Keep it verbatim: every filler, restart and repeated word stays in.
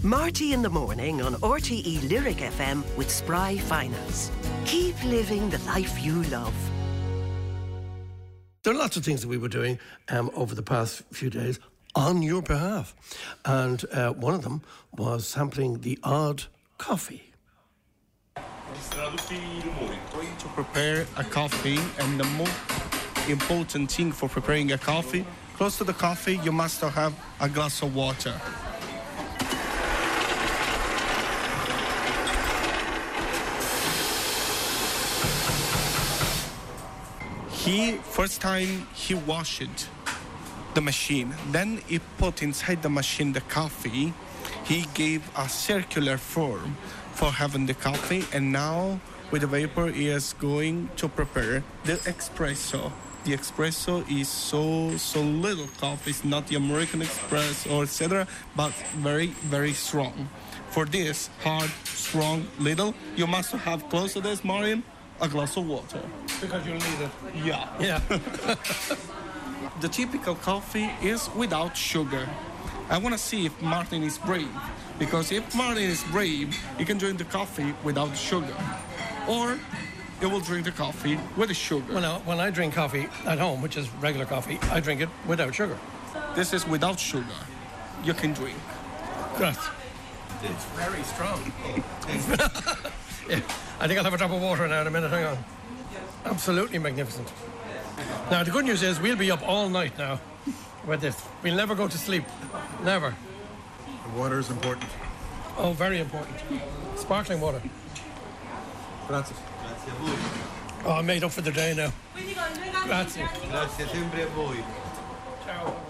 Marty in the morning on R T E Lyric F M with Spry Finance. Keep living the life you love. There are lots of things that we were doing um, over the past few days on your behalf. And uh, one of them was sampling the odd coffee. To prepare a coffee, and the most important thing for preparing a coffee, close to the coffee, you must have a glass of water. He, first time, he washed the machine. Then he put inside the machine the coffee. He gave a circular form for having the coffee. And now, with the vapor, he is going to prepare the espresso. The espresso is so, so little coffee. It's not the American Express or et cetera, but very, very strong. For this hard, strong, little, you must have close to this, Marian, a glass of water. Because you'll need it. Yeah. Yeah. The typical coffee is without sugar. I want to see if Martin is brave. Because if Martin is brave, he can drink the coffee without sugar. Or he will drink the coffee with the sugar. Well, now, when I drink coffee at home, which is regular coffee, I drink it without sugar. This is without sugar. You can drink. Good. It's very strong. Yeah, I think I'll have a drop of water now in a minute. Hang on. Absolutely magnificent. Now, the good news is we'll be up all night now with this. We'll never go to sleep. Never. The water is important. Oh, very important. Sparkling water. Grazie. Grazie a voi. Oh, I'm made up for the day now. Grazie. Grazie sempre a voi. Ciao.